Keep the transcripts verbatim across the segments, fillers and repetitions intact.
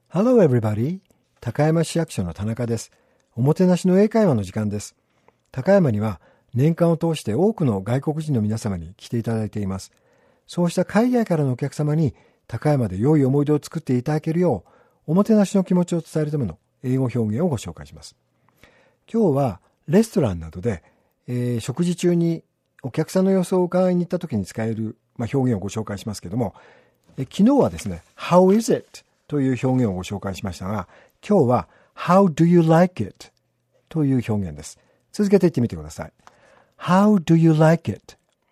Hello everybody. 高山市役所の田中です。おもてなしの英会話の時間です。高山には年間を通して多くの外国人の皆様に来ていただいています。そうした海外からのお客様に高山で良い思い出を作っていただけるよう、おもてなしの気持ちを伝えるための英語表現をご紹介します。今日はレストランなどで、えー、食事中にお客さんの様子を伺いに行った時に使える、まあ、表現をご紹介しますけども、え昨日はですね、How is it? という表現をご紹介しましたが、今日は How do you like it? という表現です。続けて言ってみてください。How do you like it?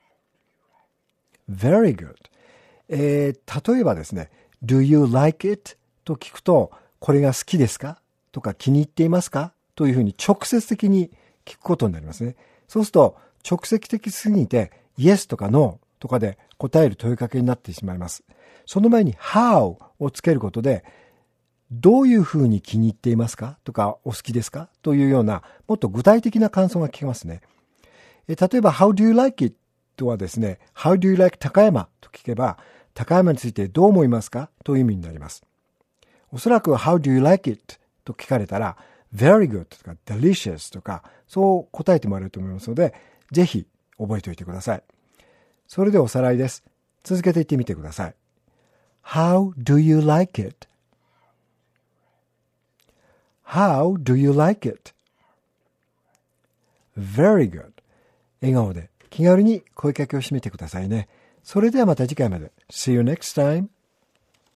Very good. えー、例えばですね、Do you like it? と聞くと、これが好きですかとか気に入っていますかというふうに直接的に聞くことになりますね。そうすると、直接的すぎて Yes とか No とかで答える問いかけになってしまいます。その前に How をつけることで、どういうふうに気に入っていますかとかお好きですかというようなもっと具体的な感想が聞けますね。え例えば How do you like it? とはですね、How do you like 高山と聞けば、高山についてどう思いますかという意味になります。おそらく How do you like it? と聞かれたら Very good とか Delicious とかそう答えてもらえると思いますので、ぜひ覚えておいてください。それでおさらいです。続けて言ってみてください。How do you like it? How do you like it? Very good. 笑顔で気軽に声かけをしてみてくださいね。それではまた次回まで。See you next time.